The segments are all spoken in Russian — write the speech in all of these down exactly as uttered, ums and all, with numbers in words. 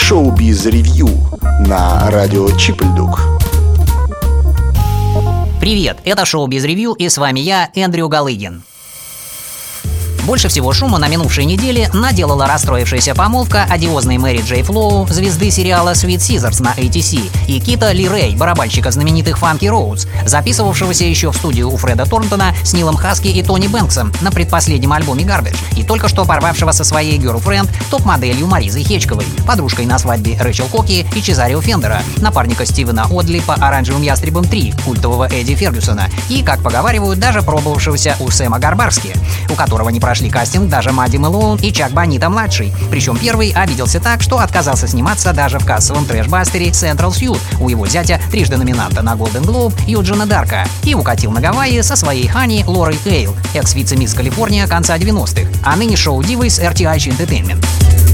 Шоу-биз ревью на радио Чип-Ль-Дук. Привет, это шоу-биз ревью, и с вами я, Эндрю Галыгин. Больше всего шума на минувшей неделе наделала расстроившаяся помолвка одиозной Мэри Джей Флоу, звезды сериала Sweet Scissors на эй ти си, и Кита Ли Рэй, барабанщика знаменитых Funky Roads, записывавшегося еще в студию у Фреда Торнтона с Нилом Хаски и Тони Бэнксом на предпоследнем альбоме Garbage, и только что порвавшего со своей герлфренд топ-моделью Маризой Хечковой, подружкой на свадьбе Рэчел Коки и Чезарио Фендера, напарника Стивена Одли по «Оранжевым ястребам три», культового Эдди Фергюсона, и, как поговаривают, даже пробовавшегося у Сэма Гарбарски, у которого не прошли кастинг даже Мадди Мэлоун и Чак Бонита-младший. Причем первый обиделся так, что отказался сниматься даже в кассовом трэш-бастере Central Suit у его зятя, трижды номинанта на Golden Globe Юджина Дарка, и укатил на Гавайи со своей Хани Лорой Хейл, экс-вице-мисс Калифорния конца девяностых, а ныне шоу-дивой с эр ти эйч Entertainment.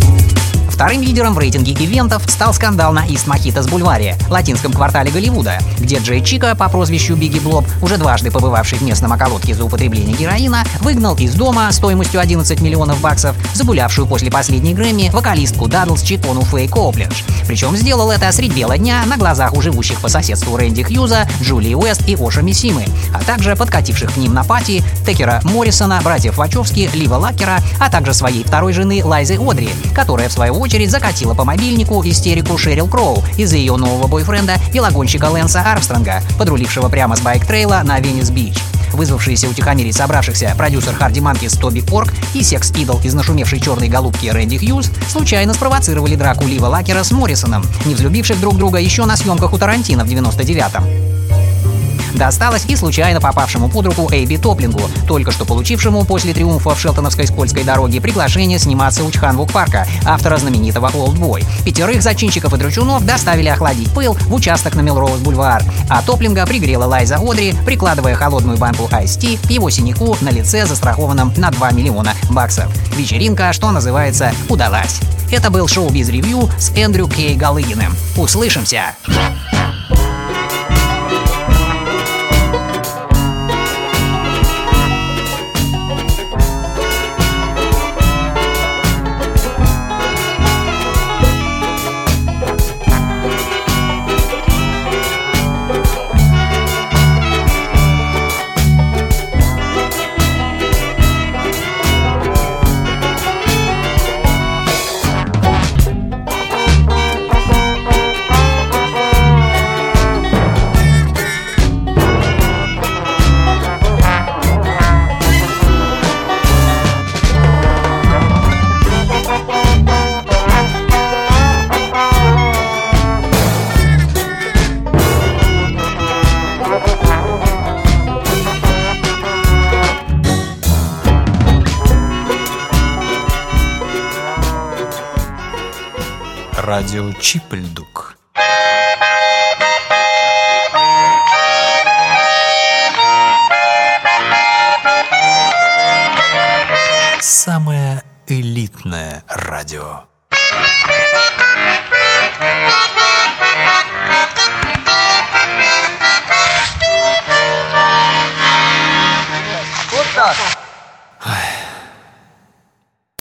Вторым лидером в рейтинге ивентов стал скандал на Ист Мохитос бульваре, латинском квартале Голливуда, где Джей Чика по прозвищу Бигги Блоб, уже дважды побывавший в местном околотке за употребление героина, выгнал из дома стоимостью одиннадцать миллионов баксов загулявшую после последней Грэмми вокалистку Дадлс Чикону Фэй Коуплендж. Причем сделал это средь бела дня на глазах у живущих по соседству Рэнди Хьюза, Джулии Уэст и Оши Мисимы, а также подкативших к ним на пати Текера Моррисона, братьев Вачовски, Лива Лакера, а также своей второй жены Лайзы Одри, которая в свою очередь очередь закатила по мобильнику истерику Шерил Кроу из-за ее нового бойфренда, велогонщика Лэнса Армстронга, подрулившего прямо с байк-трейла на Венес-Бич. Вызвавшиеся утихомирить собравшихся продюсер Харди Манкис Тоби Порк и секс-идол из нашумевшей черной голубки Рэнди Хьюз случайно спровоцировали драку Лива Лакера с Моррисоном, не взлюбивших друг друга еще на съемках у Тарантино в девяносто девятом. Досталось и случайно попавшему под руку Эйби Топлингу, только что получившему после триумфа в Шелтоновской скользкой дороге приглашение сниматься у Чханвук Парка, автора знаменитого «Олдбой». Пятерых зачинщиков и драчунов доставили охладить пыл в участок на Мелроуз бульвар, а Топлинга пригрела Лайза Одри, прикладывая холодную банку Айс-Ти к его синяку на лице, застрахованном на два миллиона баксов. Вечеринка, что называется, удалась. Это был шоу-биз ревью с Эндрю Кей Галыгиным. Услышимся! Радио Чип-Ль-Дук.